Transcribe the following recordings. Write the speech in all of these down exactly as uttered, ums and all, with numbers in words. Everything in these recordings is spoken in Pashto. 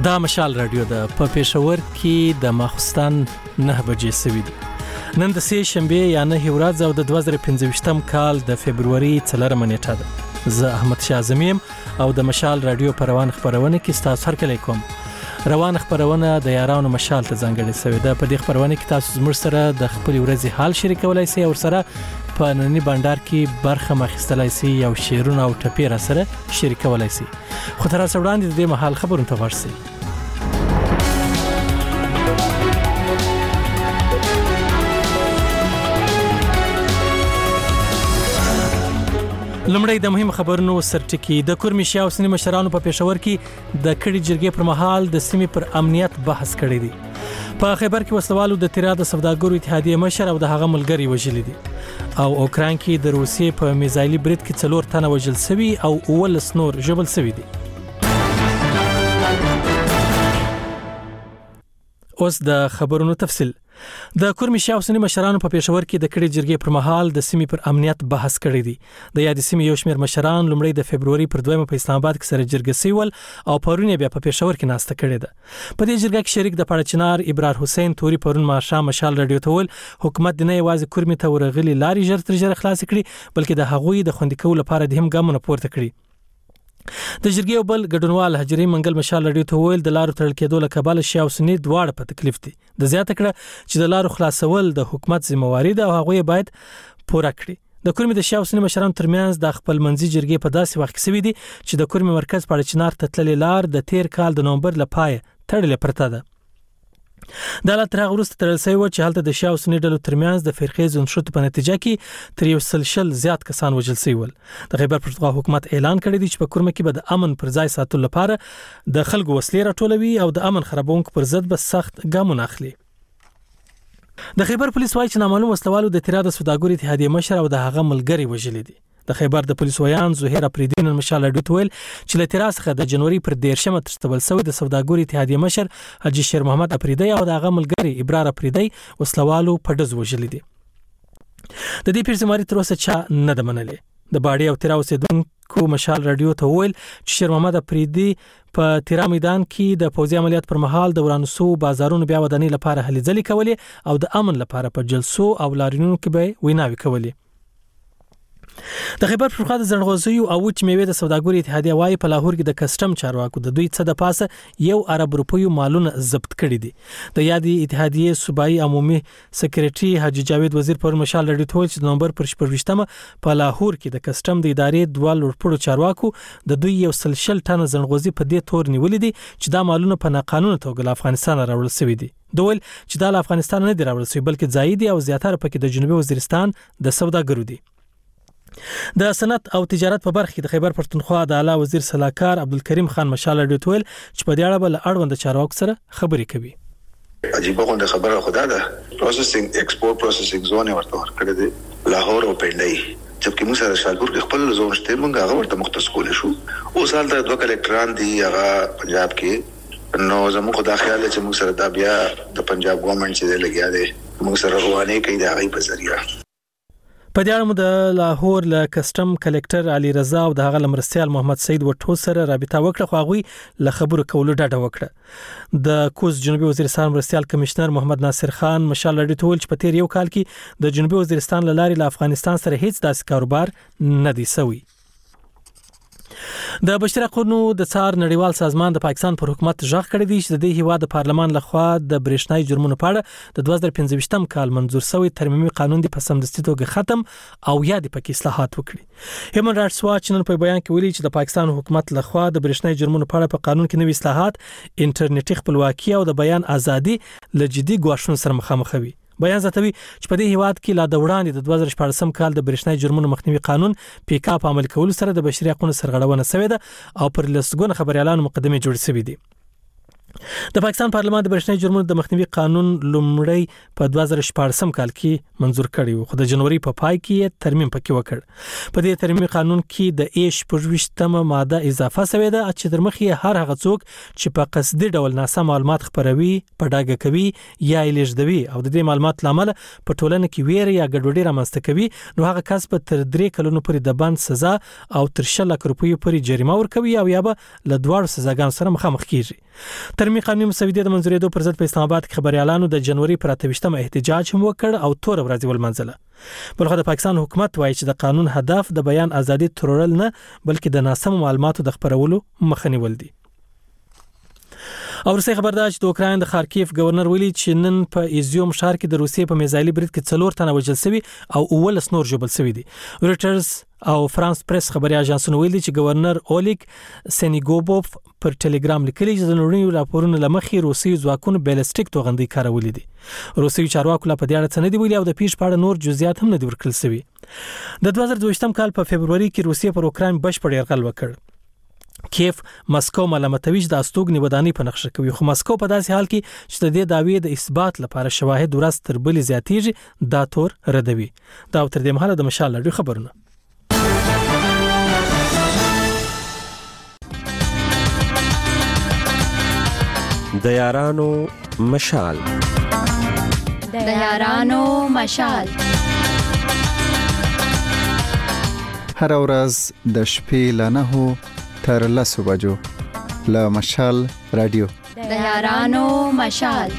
دا مشال رادیو ده په پېښور کې د ماخستان نه بجې سوي دي. نن د سې شنبه یا نه ورځ او د دوه زره پنځه کال د فبروري څلورمه نیټه ده. زه احمد شاه زمیم او د مشال رادیو پر روان خبرونه کې ستاسو هر کله کوم. روان خبرونه د یارانو مشال ته ځانګړې شوې ده. په دې خبرونه کې تاسو زموږ سره د خپل ورځې حال شریکولای شئ او سره په نننی بندر کې برخه مخستلای شئ او شیرونه او ټپې را سره شریکولای شئ. خو تر اوسه وړاندې د دې مهال خبرونه ته ورسئ. لمړی د مهم خبرونو سرټکی. د کورمي شیا او سنی مشرانو په پېښور کې د کډي جرګې پر مهال د سیمې پر امنیت بحث کړی دی. په خیبر کې وسلوالو د تیرا د سوداګرو اتحادیه مشر او د هغه ملګری وژل دي او اوکران کې د روسیې په میزایلی برید کې څلور تنه وژل شوي او اول سنور ژوبل شوي دي. اوس د خبرونو تفصیل. د کورمي شیا او سنی مشرانو په پېښور کې د کډي جرګې پر مهال د سیمې پر امنیت بحث کړی دی. د یاد سیمې یو شمېر مشران لومړی د فبروري پر دویمه په اسلام آباد کې سره جرګه سیول او پرون بیا په پېښور کې ناسته کړې ده. په دې جرګه کې شریک د پړچنار ابرار حسین توري پرون ماښام مشال رادیو ته ول حکومت د نه یوازې کورمي ته ورغلي لاري ژر تر ژره خلاص کړي بلکې د هغوی د خوندي کولو لپاره د هم ګامونه پورته کړي. د جرګې او بل ګډونوال حجري منګل مشال رادیو ته ویل د لارو تړل کېدو له کبله شیا او سنی دواړه په تکلیف دي. د زیاته کړه چې د لارو خلاصول د حکومت ذمہواری ده او هغه باید پوره کړي. د کورمي د شیا او سنی مشرانو ترمنځ د خپل منځي جرګې په داسې وخت کې سوي دي چې د کورمي مرکز پړچنار ته تللې لار د تیر کال د نومبر لپاره تړلې پرته ده. د حالت تر هغه وروسته تړل شوی و چې هلته د شیا او سنی ډلو ترمنځ د فرقې زونشتو په نتیجه کې تر یو سل شل زیات کسان وژل شوي ول. د خیبر پښتونخوا حکومت اعلان کړی دی چې په کورمه کې به د امن پر ځای ساتلو لپاره د خلکو وسلې راټولوي او د امن خرابونکو پر ضد به سخت ګامونه اخلي. د خیبر پولیس وايي چې نامعلوم وسلوالو د تیرا د سوداګرو اتحادیه مشر او د هغه ملګری وژل دي. د خیبر د پولیس ویان زهیر افریدی نن مشال رادیو ته ویل چې له تیرا څخه د جنوري پر دیرشمه ترتبل شوی د سوداګرو اتحادیه مشر حاجی شیر محمد افریدی او د هغه ملګری ابرار افریدی وسلوالو په ډز وژل دي. د دې پیرزماري تر اوسه چا نه ده منلې. د باډي او تیرا اوسیدونکو مشال رادیو ته ویل چې شیر محمد افریدی په تیرا میدان کې د پوځي عملیات پر مهال د ورانسو بازارونو بیا ودانۍ لپاره هلې ځلې کولې او د امن لپاره په جلسو او لارینونو کې به ویناوي کولې. د خیبر پښتونخوا د زړغوزیو او وچ میوې د سوداګرو اتحادیه وايي په لاهور کې د کسټم چارواکو د دوی څخه د پاسه یو ارب روپیو مالونه ضبط کړي دي. د یادې اتحادیه صوبایي عمومي سکریټري حاجی جاوید وزیر پر مشال رادیو ته چې د نومبر پر شپږمه په لاهور کې د کسټم د ادارې دوه لوړپوړو چارواکو د دوی یو سل شل ټن زړغوزي په دې تور نیولې دي چې دا مالونه په ناقانونه توګه له افغانستان راوړل شوي دي. دوی چې دا له افغانستان نه دی راوړل شوی بلکې ځایي دي او زیاتره پکې د جنوبي وزیرستان د سوداګرو دي. د صنعت او تجارت په برخه کې د خیبر پښتونخوا د اعلی وزیر صلاحکار عبدالکریم خان مشال رادیو ته ویل چې په دې اړه بل اړوند چارواکو سره خبرې کوي. عجیب غونډه خبره خدا ده. پروسسینګ ایکسپورت پروسسینګ زون ورته ورکړی دی لاهور او پنډای چې موږ سره شالپور کې خپل زون شته موږ هغه ورته مختص کول شو. اوس حال د دوه کلکټران دی هغه پنجاب کې نو زموږ خدا خیال چې موږ سره دا بیا د پنجاب ګورنمنت چې لګیا دی موږ سره روانه کوي دا غي په ذریعہ. په دې اړه د لاهور له کسټم کلکټر علي رضا او د هغه لمرستيال محمد سید وټو سره رابطه وکړه خو هغه له خبرو کولو ډډه وکړه. د کوز جنوبي وزیرستان مرستيال کمشنر محمد ناصر خان مشال رادیو ته ویل چې په تیر یو کال کې د جنوبي وزیرستان له لارې له افغانستان سره هیڅ داسې کاروبار نه دی شوی. د بشري حقوقو د څار نړیوال سازمان د پاکستان پر حکومت ژغ کړی دی چې د دې هیواد د پارلمان لخوا د برېښنايي جرمونو په اړه د دوه زره پنځه کال منظور شوی ترمیمي قانون دی په سمدستي توګه ختم او یا د پکې اصلاحات وکړي. هیومن رائټس واچ نن په بیان کې ویلي چې د پاکستان حکومت لخوا د برېښنايي جرمونو په اړه په قانون کې نوي اصلاحات انټرنیټي خپلواکي او د بیان ازادي له جدي ګواښونو سره مخامخ وي. بیان زیاتوي چې په دې هیواد کې لا د وړاندې د دوه زره شپږ کال د برېښنايي جرمونو مخنیوي قانون پیک اپ عمل کول سره د بشري حقوقو سرغړونه شوې ده او پر لسګونه خبريالانو مقدمه جوړ شوې دي. د پاکستان پارلمان د برېښنايي جرمونو د مخنیوي قانون لومړی په دوه زره شپږ کال کې منزور کړی و، خو د جنوري په پای کې ترمیم پکې وکړ. په دې ترمیم قانون کې د ایش پرويشتمه ماده اضافه شوې ده چې تر مخې هر هغه څوک چې په قصدي ډول ناسم معلومات خپروي، په ډاګه کوي یا لیږدوي او د دې معلومات لامل په ټولنه کې ویره یا ګډوډي رامنځته کوي، نو هغه کس په تر درې کلونو پورې د بند سزا او تر شل لک روپیو پورې جریمه ورکوي او یا به له دواړو سزاګانو سره مخامخ کیږي. ترمیم قانوني مسودې د منزورېدو پر ضد په اسلام آباد کې خبريالانو د جنوري پر اتهشتمه احتجاج هم وکړ او تور ورځ ولمنځله. بلخو د پاکستان حکومت وایي چې د قانون هدف د بیان ازادي ترورل نه بلکې د ناسم معلوماتو د خبرولو مخه نیول دي. او روسي خبردار چې د اوکراین د خارکیف گورنر ویلي چې نن په ایزیوم ښار کې د روسي په میزایلي برید کې څلور تنه وژل شوي او اول نور ژوبل شوي دي. رويټرز او فرانس پریس خبري اژانسونه ویلي چې گورنر اولیګ سنیګوبوف پر ټلګرام لیکلي چې د نړیوالو راپورونو لمخې روسي ځواکونو بیلستیک توغندي کارولې دي. روسي چارواکو لا په دې اړه څه نه دی ویلي او د پیښ په اړه نور جزئیات هم نه دی ورکړل شوی. د دوه زره دوه کال په فبرवरी کې روسیه پر اوکراین بشپړ یرغل وکړ. کیف مسکو ملامتوي چې د استوګنې ودانۍ په نقشه کوي، خو مسکو په داسې حال کې چې د دې دعوی د اثبات لپاره شواهد ورځ تر بلې زیاتېږي دا تور ردوي. دا تر دې مهاله د مشال لړۍ خبرونه. د یارانو مشال د یارانو مشال هر ورځ د شپې له نهو تر لسو بجو له مشال رادیو د یارانو مشال.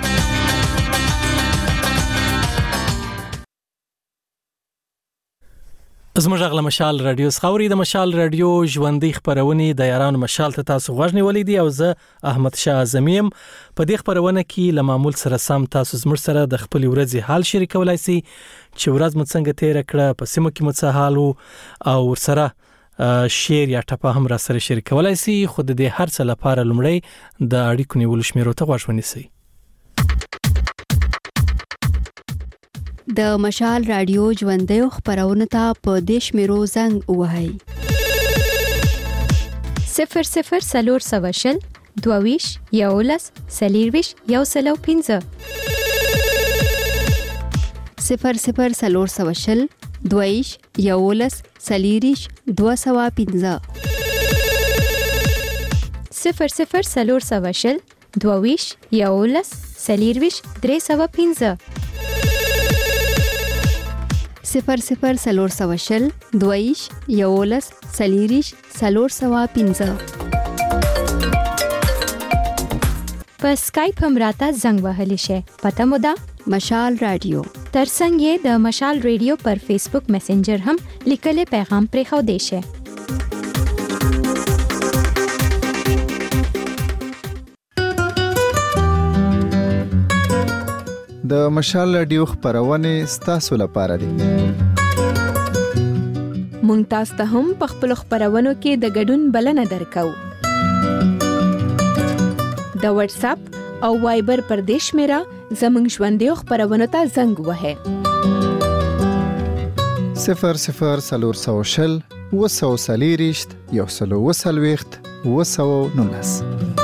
زموږ غل مشال رادیو خوري د مشال رادیو ژوندۍ خبرونه د یارانو مشال ته تاسو غوښنی ولې دی او زه احمد شاه اعظمیم په دې خبرونه کې له معمول سره سم تاسو زموږ سره د خپل ورځې حال شریکولای شئ چې ورځ مو څنګه تیر کړه، په سیمه کې مو څه حال او سره شیر یا ټپه هم را سره شریکولای شئ. خو د دې هر څه لپاره لومړی د اړیکو نیولو شمیرو ته غوښ ونیسئ. د مشال رادیو ژوندۍ خبرونه ته په دیش میرو زنګ وهاي صفر صفر سلور سواشل دوویش یولس سلیرویش یو سلو پینزه صفر صفر سلور سواشل دویش یولس سلیریش دو سوا پینزه صفر صفر سلور سواشل دوویش یولس سلیرویش درې سوا پینزه صفر صفر سلور سواشل دویش یولس سلیریش سلور سوا پینزه. په سکایپ هم راته زنګ وهلی شي، پته مو ده مشال رادیو. ترڅنګ یې د مشال رادیو پر فیسبوک میسنجر هم لیکلي پیغام پرې خو دی شي. د مشال رادیو خبرونه ستاسو لپاره دي. مونږ تاسو ته هم په خپل خبرونو کې د ګډون بلنه درکو. د واتس اپ او وایبر پر دیش میرا زمنګ ژوندۍ خبرونو ته زنګ وهه صفر صفر سلور سوشل وسو سلیریشت یو سلو وسلويخت وسو نونس.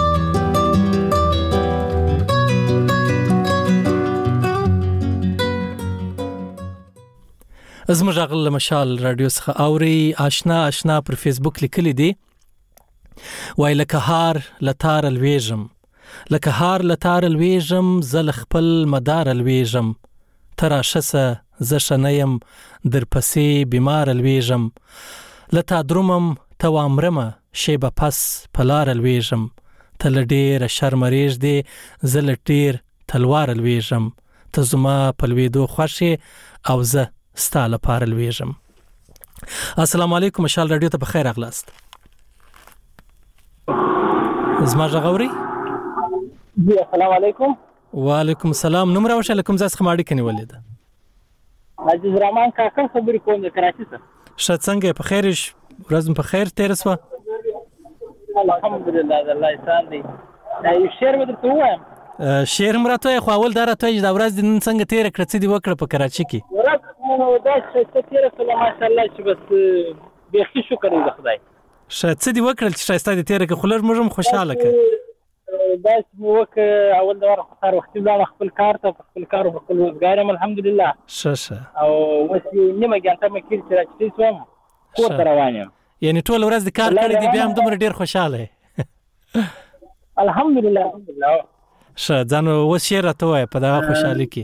زموږ غل مشال رادیو څخه اوري آشنا آشنا پر فیسبوک لیکلي دي وای لکه هار لتار الویژم لکه هار لتار الویژم زل خپل مدار الویژم تراشسه زشنیم در پسې بیمار الویژم لتا درومم توامرمه شیبه پس پلار الویژم تل ډیر شرمریږ دی زل ډیر تلوار الویژم ته زما پلویدو خوښه او زه ستاله پار الویژم. السلام علیکم مشال رادیو ته بخیر اغلاست. زما غوري جی السلام علیکم. وعلیکم السلام. نوم راوشه لکم زاس خماړي کني ولید عزیز رحمان کاکا خبرې کوم د کراچۍ څخه. شت څنګه په خیر ورځم په خیر تیر سو الحمدلله الله احسان دی. دا یو شعر ودرته وایم. شعر مرته خو اول دره ته د ورځ نن څنګه تیر کړ څه دی وکړه په کراچۍ کې. ورځ نو دا څه تیر سره ماشاءالله چې بس به شکر دی خدای. شت څه دی وکړل چې شایسته دی تیر کې خلر موږ خوشاله کړ. دا چې مې وکړ اول د وار خطر وختي لاړ خپل کار ته خپل کار او خپل روزګار یم الحمدلله ښه ښه او اوس نیمه ګنټه مې کېږي چې راچتې شوم کور ته روان یم یعنې ټوله ورځ د کار کړی دی بیا هم دومره ډېر خوشحاله یې الحمدلله الحمدلله ښه ځان اوس شعر راته ووایه په دغه خوشحالي کې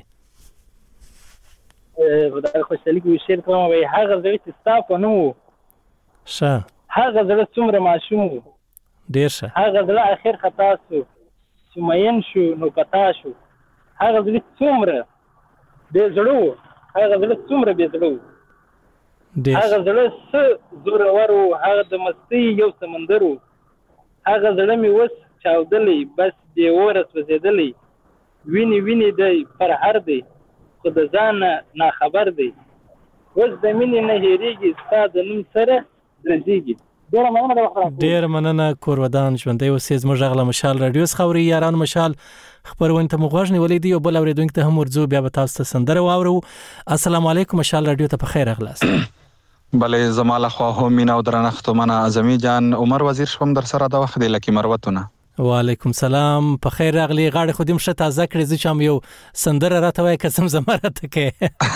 په دغه خوشحالي کې شعر کوم وایي هغه زړه چې ستا په نوم و ښه هغه زړه څومره ماشوم و ډېر ښه هغه زړه اخر خطا شو چې مین شو نو پتا شو هغه زړه څومره بې زړه و هغه زړه څومره بې زړه و هغه زړه څه زورور و هغه د مستۍ یو سمندر و هغه زړه مې اوس چاودلی بس بې اوره سوځېدلی وینې وینې دی پرهر دی خو د ځان ناخبر دی اوس د مینې نه هېرېږي ستا د نوم سره درځېږي ډېره مننه د وخت راکړو ډېره مننه کور ودان ژوندی اوسې زموږ غږ له مشال راډیو څخه اورئ یارانو مشال خپرونې ته مو غوږ نیولی دی او بل اورېدونکي ته هم ورځو بیا به تاسو ته سندره واورو السلام علیکم مشال راډیو ته په خیر راغلاست بله زما له خوا هم مینه او درنښت منه اعظمي جان عمر وزیر شوم در سره د وخت دی لکې مروتونه وعلیکم سلام په خیر راغلی غاړې خو دې م ښه تازه کړې زه چې هم یو سندره راته وایې که زمزمه راته کوې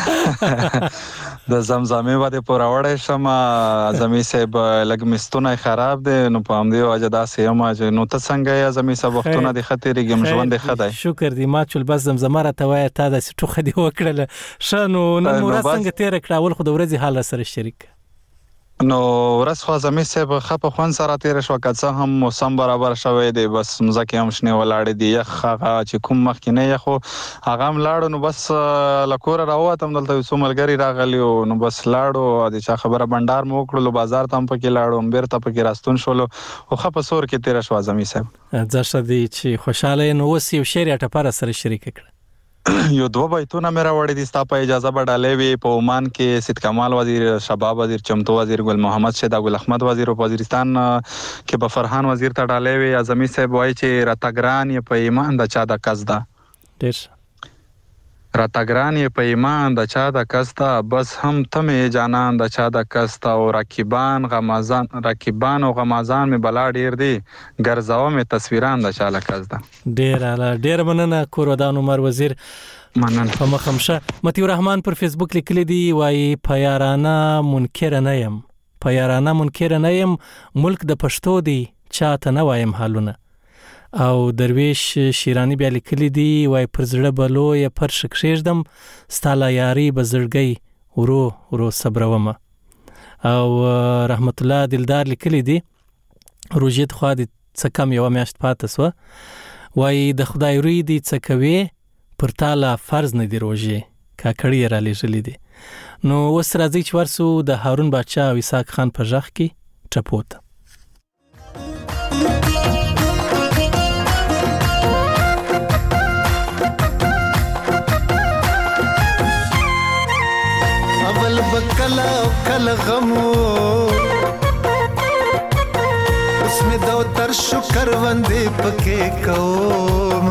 د زمزمې به دې پوره وړی شم اعظمي صاحب لږ مستونه خراب دی نو په همدې وجه داسې یم چې نو ته څنګه یې اعظمي صاحب وختونه دې ښه تېرېږي ژوند دې ښه دی شکر دی ما چول بس زمزمه راته وایه تا داسې ټوخه دې وکړله ښه نو نن مو ورځ څنګه تېره کړه اول خو د ورځې حال سره شریک نو ورځ خو اعظمي صاحب ښه په خوند سره تېره شوه که څه هم موسم برابر شوی دی بس مځکې هم شنې ولاړې دي یخ هغه چې کوم مخکې یخ و هغه هم لاړو نو بس له کوره راووتم دلته یو څو ملګري راغلي وو نو بس لاړو د چا خبره بنډار مو وکړلو بازار ته هم پکې لاړو بېرته پکې راستون شولو خو ښه په سور کې تېره شوه اعظمي صاحب ځه ښه دی چې خوشحاله یې نو اوس یو شعر یا ټپه راسره شریکه کړه یو دوه بیتونه مې راوړي دي ستا په اجازه به ډالۍ وي په عمان کې سید کمال وزیر شباب وزیر چمتو وزیر ګل محمد شهدا ګل احمد وزیر او وزیرستان کې به فرحان وزیر ته ډالۍ وي اعظمي صاحب وایي چې راته ګران یې په ایمان د چا د کس ده ډېر راته ګران یې په ایمان د چا د کس ده بس هم ته مې جانان د چا د کس ده او رقیبان غمازان رقیبان او غمازان مې بلا ډېر دي ګرځوه مې تصویران د چا له کس ده ډېر اعلی ډېره مننه کور ودان عمر وزیر مننه په مخه شه مطیع الرحمن پر فیسبوک لیکلی دی وایي په یارانه منکره نه یم په یارانه منکره نه یم ملک د پښتو دی چاته نه وایم حالونه او درویش شیرانی بیا لیکلی دی وای پر زړه به لویه پرشه کښېږدم ستا له یارۍ به زړګی ورو ورو صبرومه او رحمت الله دلدار لیکلی دی روژې ته خوا د څه کم یوه میاشت پاته سوه وایي د خدای روی دی څه کوې پر تا له فرض نه دي روژې کاکړي یې رالیږلي دي نو اوس راځئ چې ورسو د هارون باچا او اسحاق خان په غږ کې ټپو ته بکلا کل غمو اس میں دو تر شکر وندے پکے کوم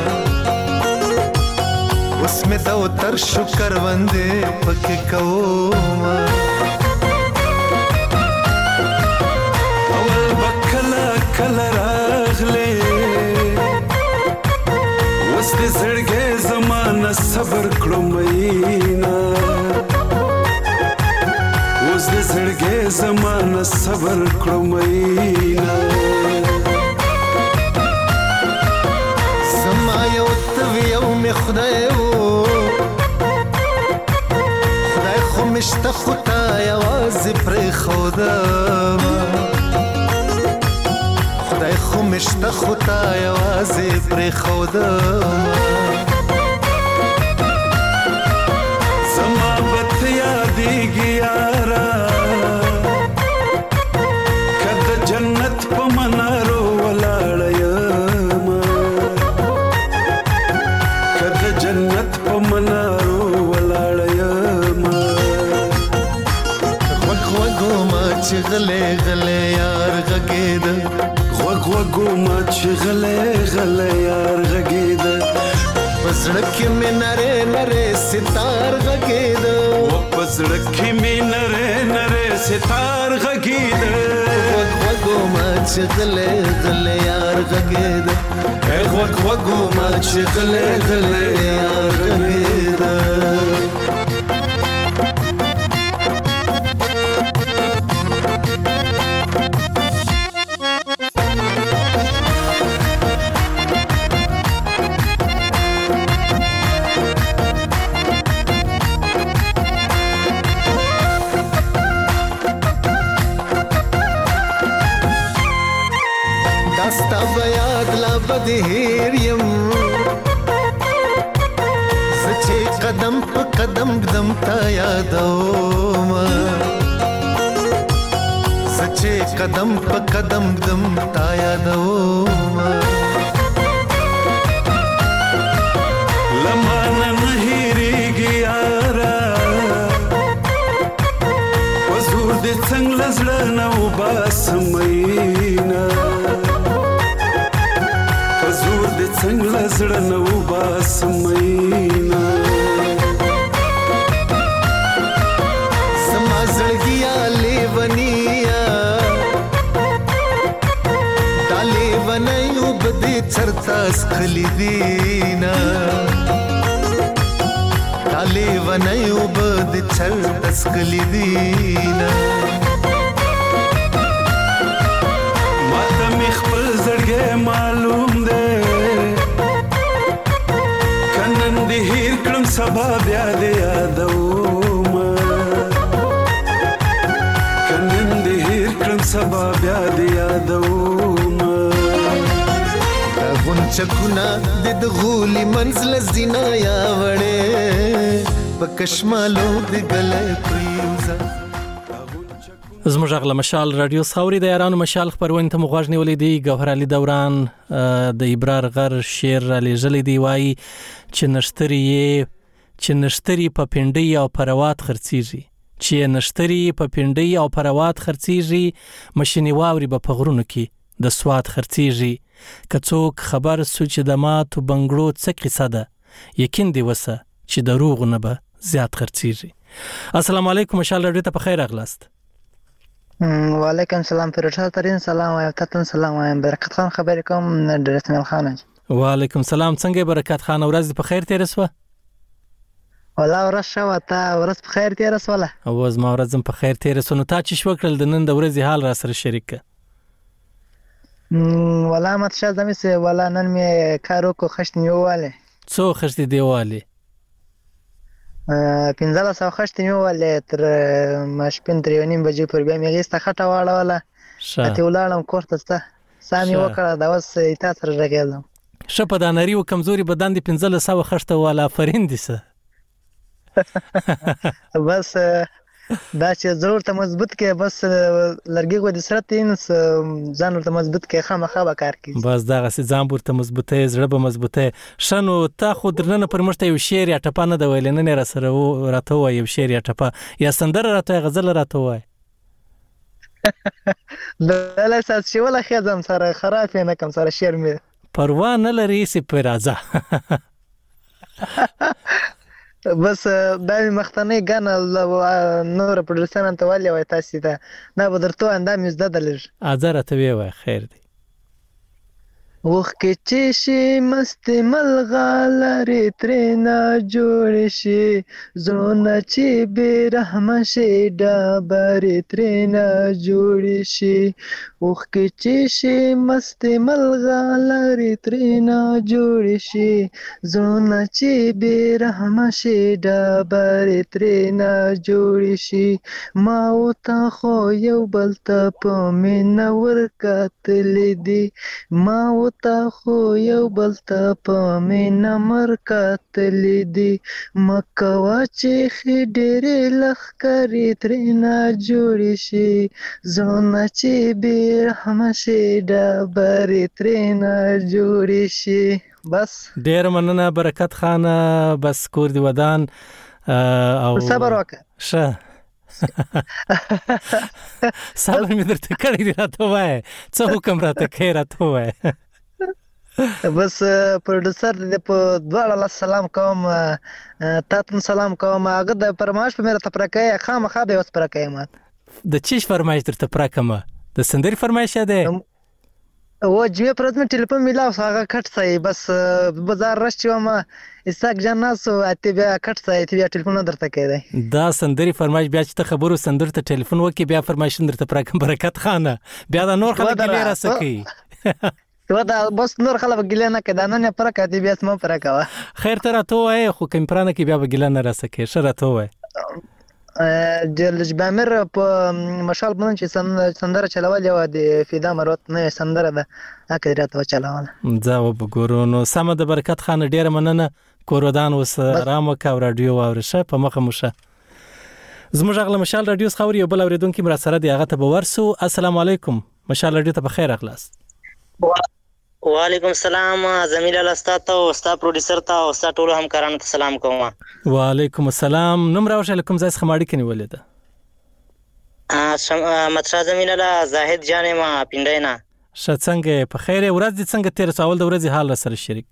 اس میں دو تر شکر وندے پکے کوم اول بکلا کل راغلے اس دے زړګې زمانہ صبر کړو مینا اوس دې زړګې زمانه صبر کړو مینا زما یو ته یو مې خدای وو خدای خو مې شته خو تا یوازې پرېښودم خدای خو مې شته خو تا یوازې پرېښودم زما به ته یادېږي یاره غلې غلې یار غږېد غوږ وږو ما چې غلې غلې یار غږېد په زړه کې مې نرې نرې ستار غږېد په زړه کې مې نرې نرې ستار غږېد غوږ وږو ما چې غلې غلې یار غږېده اے غوږ غوږو ما چې غلې غلې یار غږېده هیر یم سچې قدم په قدم قدم تا یادوم سچې قدم په قدم قدم تا یادوم لمانه نه هېرېږي یاره وزور دې څنګه له زړه نه وباسم مینه څنګه زړه نو باسم مینا سما زړګیا لیونیا دالې ونایو بدې چرتا سخلی دینا دالې ونایو بدې چرتا سخلی دینا ماته می خپل زړګې معلوم دی هیر کړم سبا بیا دې یادوم کنن دې هیر کړم سبا بیا دې یادوم غونچکونه د غولي منزل زینا یا وړې پکشمالو دې ګلې پریوزا زموږ غل مشال رادیو ثوري د یارانو مشال خبرونه ته مغواژ نیولې دی ګوهر علي دوران د ابرار غر شعر علي جلي دی وای چې نشتري چې نشتري په پنډي او پروات خرڅيږي چې نشتري په پنډي او پروات خرڅيږي مشيني واوري په غرونو کې د سواد خرڅيږي کڅوک خبر سوچ د ماتو بنگړو څه قصه ده یقین دی وسه چې دروغ نه به زیات خرڅيږي السلام علیکم مشال رادیو ته په خیر اغلاست وعلیکم سلام پیروز ترین سلام وایم تاسو سلام وایم برکت خان خبرې کوم د رسمل خان وعلیکم سلام څنګه برکت خان ورځ په خیر تیر وسه ولا ورځ شو ته ورځ په خیر تیر وسه ولا اوس ما ورځ په خیر تیر وسه نو تا چې شو کړل د نن د ورځې حال را سره شریک ولا مت شه زمي سه ولا نن می کارو کو خشت نیواله څو خشت دیواله پنځه سو خشت نیواله تر مشپن تریونیم بجې پر بیا می غیسته خټه واړه ولا ته ولالم کوړه ته سامي وکړه دا وس ایت سره راګلم شپه د نری او کمزوري بدن دی پنځه سو خشته والا فرین دي سه بس دا چې ضرور ته مضبوط کې بس لرګي کو د سرتین ځان ورته مضبوط کې خامخا به کار کوي بس دا غسي ځان ورته مضبوطه زړه به مضبوطه شنو تا خو درنه پر مشته یو شعر یا ټپه نه د ویل نه را سره راته وای یو شعر یا ټپه یا سندره راته غزل راته وای لا اساس شي ولا خزم سره خراب نه کم سره شعر می پروا نه لري سي پرازه بس دا مختنه غنه نور پروډوسران ته ولې وای تاسو ته نه بدرته اندام زده دلر ازره ته وای خیر دی وخ کې چې شي مست ملغالری ترنا جوړ شي زونه چې به رحم شي ډبر ترنا جوړ شي وخ کې چې شي مست ملغالری ترنا جوړ شي زونه چې به رحم شي ډبر ترنا جوړ شي ما او تا خو یو بل ته په مين ورکتل دي ما تا خو یو بل ته په مینا مرکتلې دي مکوا چې خډېرې لخکرې ترېنا جوړې شي زونه چې بې رحمه شي ډبرې ترېنا جوړې شي بس ډېر مننه برکت خانه بس کور دی ودان او صبر وکړه ښه صبر مې درته کړی دی راته وایه څه حکم راته کوې راته وایه بس پروډوسر دې په دواړه سلام کوم تاسو سلام کوم هغه د فرمایش په مېره تپرکې خامخا به اوس پرکې مات د چیش فرمایش درته پرکمه د سندري فرمایش ده و جمعه پر ورځ مې ټلیفون میلاو شو هغه کټ ځای بس بازار رش چې وم اسحاق جان ناسو اته بیا کټ ځای ته بیا ټلیفون نه درته کېدی دا سندري فرمایش بیا چې ته خبرو سندر ته ټلیفون وکي بیا فرمایش درته پرکم برکت خانه بیا دا نور خلک ګلې را سکی و دا بس نور خلک ګلې نه کدا نه پر کدی بیا سم پر کوا خیر تر ته وای خو کم پرانه کې بیا ګلې نه را سکی شره ته وای د لجبامر په مشال باندې چې سندره چلول یو د فدا مروت نه سندره ده اکه راته چلول ځا وګورو نو سم د برکت خان ډیر مننه کورودان وس رام کا رادیو اورشه په مخه مشه زموږ غل مشال رادیو خوري بل اوریدونکو مر سره دی هغه ته بورسو السلام علیکم مشال رادیو ته بخیر اخلاص وعلیکم السلام زمیل الله استاد او استاد پروډوسر ته او استاد ټول همکارانو ته سلام کوم. وعلیکم السلام. نوم راوښه کوم ځای څخه ماړی کني ولیده؟ ا مطرح زمیل الله زاهد جان ما پینډینا. ش څنګه په خیر ورځ دي څنګه تیر سوال د ورځې حال سره شریک؟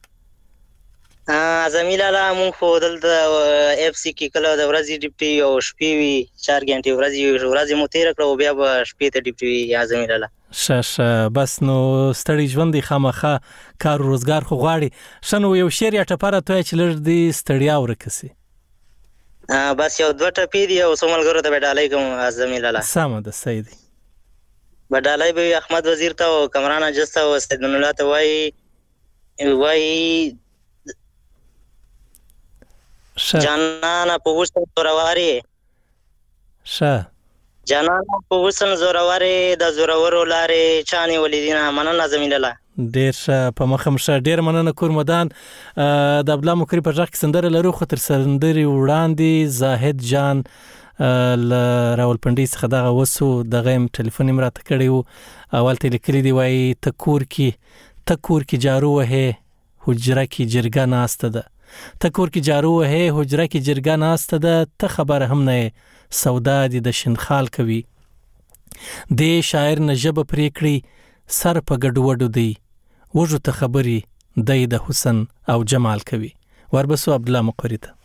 ا زمیل الله مون خو دلته اف سی کې کله د ورځې ډیپټي او شپې وی چار غنټې ورځې ورځې مو تیر کړو بیا به شپې ته ډیپټي یا زمیل الله. شش بس نو ستړي ژوند دی خامخه کار روزګار خو غواړي شنو یو شعر یا ټپاره توې چې لږ دی ستړیا ورکسي ا بس یو دوه ټپې دی او سملګرو ته بدالای کوم زمیل الله. سم ده سیدی بدالای به احمد وزیر ته او کمران اجسته او سید من الله ته وای وای جانانا په وسن زورواري شه جانانا په وسن زورواري د زورورو لارې چاني ولیدینا مننه زمیل الله. ډیر شه په مخم شه ډیر مننه کورمدان د ابلا مکری په ځخ سندره لرو خو تر سندري وړاندې زاهد جان ل راولپنډي څخه دغه وسو دغه ټلیفون امراته کړیو اول ته لیکلي دی وای تکور کی تکور کی جارو وه حجره کی جرګه ناسته ده تکور کی جارو وه حجره کی جرګه ناسته ده ته خبر هم نه سودا دي د شنخال کوي د شاعر نجب پریکړي سر په ګډوډو دی وجو ته خبري د د حسن او جمال کوي وربسو عبد الله مقری ته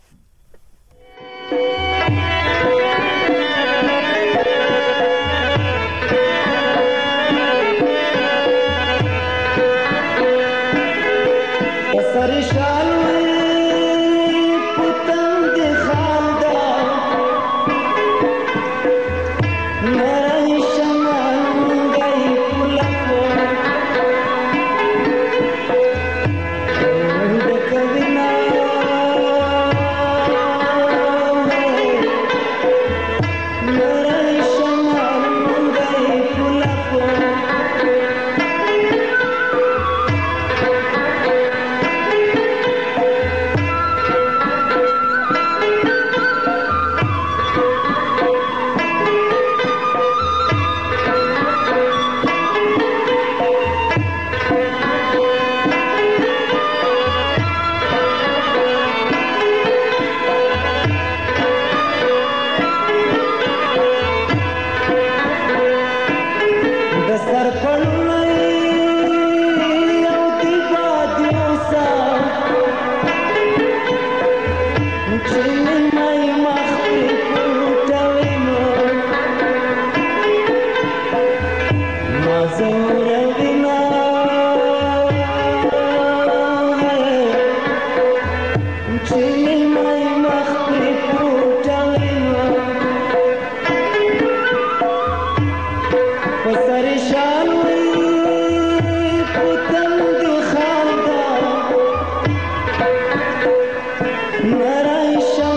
Nara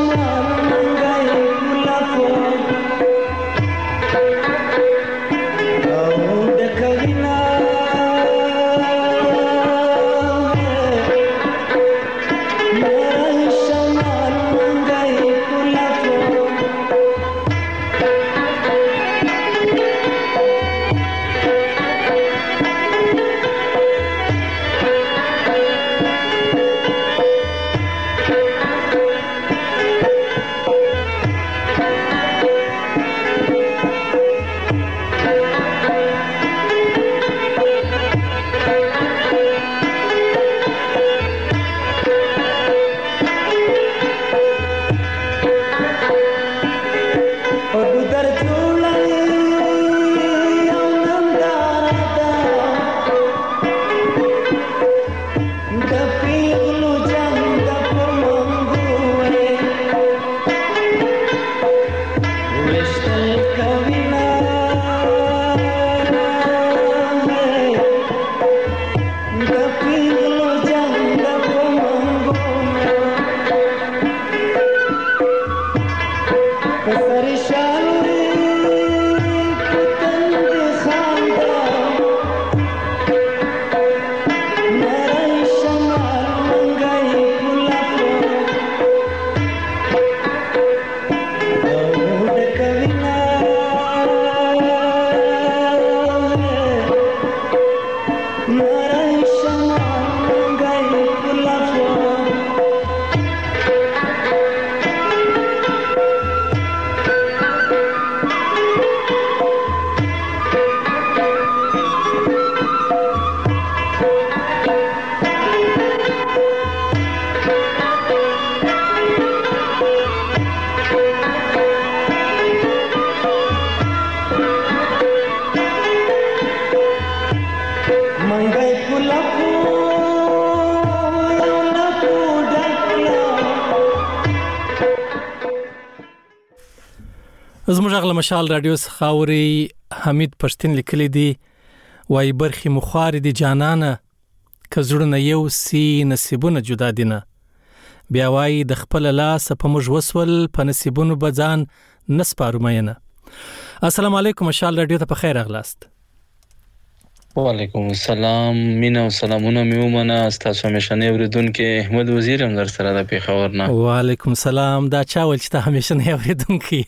زموږ غل مشال رادیو خاوري حمید پښتين لیکلي دي وای برخي مخار دي جانانه کزړه یو سی نصیبونه جدا دینه بیا وای د خپل لاس په موږ وسول په نصیبونو بزان نسپارو مینه. السلام علیکم مشال رادیو ته په خیر اغلاست. وعلیکم السلام مینا و سلامونه میومنه تاسو همیشنه اوریدونکو احمد وزیر هم در سره د پیښور نه. وعلیکم السلام دا چا ول چې ته همیشنه اوریدونکو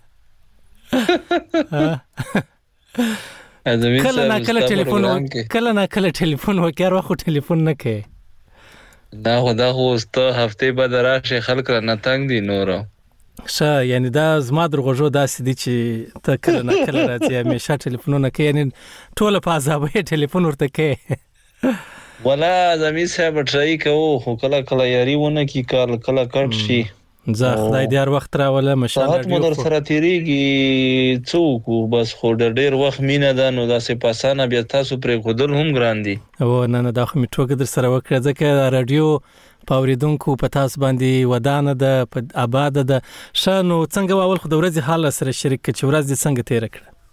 کله نه کله ټلیفون کله نه کله ټلیفون وکړ واخو ټلیفون نه کوي دا خو دا خو ست هفته بعد راشه خلک را نه تنگ دي نور ښه یعنی دا زما درغوجو داسې دي چې ته کله نه کله راځي همیشه ټلیفونونه کوي یعنی ټول په عذابې ټلیفون ورته کوي ولا زمي صاحب ټرای کوو خو کله کله یاري ونه کی کار کله کټ شي زه خدای دې هر وخت راوله مشال راډیو مدر سره تیریږي څوک بس خو ډېر وخت مینه ده نو داسې پاسانه بیا تاسو پرې خودل هم ګران دي او نه نه دا خو می ټوګه در سره وکړه ځکه رادیو پاوریدونکو په تاسو باندې ودانه ده په آباد ده شنو څنګه اول خو د ورځې حال سره شریک چې ورځ دې څنګه تیر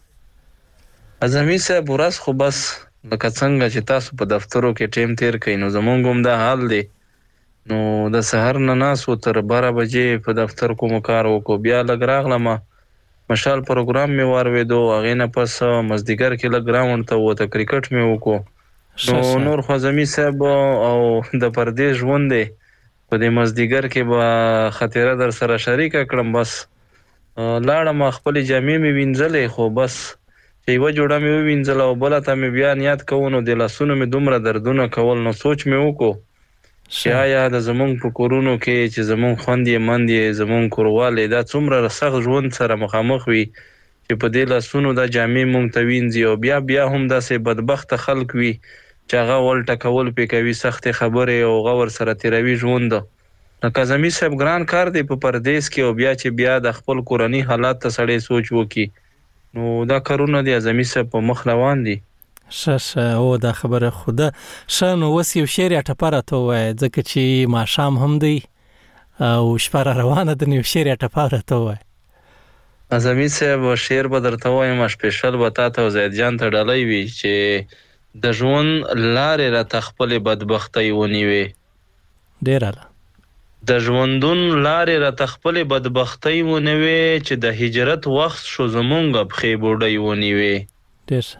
کړه ازمي صاحب ورځ خو بس لکه څنګه چې تاسو په دفترو کې ټیم تیر کین نو زمونږ هم دا حال دی نو د سحر نه ناسو تر بارہ بجې په دفتر کوم کار وکړو بیا لګ راغلم مشال پروګرام می وارویدو هغه نه پس مزدیګر کې لګ راوند ته وته کرکټ می وکړو نو نور خزمی صاحب او د پردیش ژوند په دې مزدیګر کې به خاطره در سره شریک کړم بس لاړم خپل جامې می وینځلې خو بس چې یو جوړه می وینځل او بل ته می بیان یاد کوونو د لاسونو می دومره دردونه کول نو سوچ می وکړو چې آیا د زمونږ په کورونو کې چې زمونږ خوندې مندې زمونږ کورواله دا څومره سخت ژوند سره مخامخ وي چې په دې لاسونو د جامې مونږ ته وینځي او بیا بیا هم داسې بدبخت خلک وي چې هغه ولټه کول پې کوي سختې خبرې او غور سره تیروي ژوند لکه زمي صاحب ګران کار دی په پردیس کې او بیا چې بیا د خپل کورني حالات ته سړی سوچ وکړي نو دا کارونه دی زمي صاحب په مخ روان دي ښه ښه او دا خبره خوده ښه نو اوس یو شعر یا ټپه راته ووایه ځکه چې ماښام هم دی او شپه را روانه ده نو یو شعر یا ټپه راته ووایه زمي صاحب شعر به درته وایم سپیشل به تا ته زید جان ته ډالۍ وي چې د ژوند لارې راته خپلې بدبختۍ ونیوې ډېر اعلی د ژوندون لارې راته خپلې بدبختۍ ونیوې چې د هجرت وخت شو زمونږ پښې بوډۍ ونیوې ډېر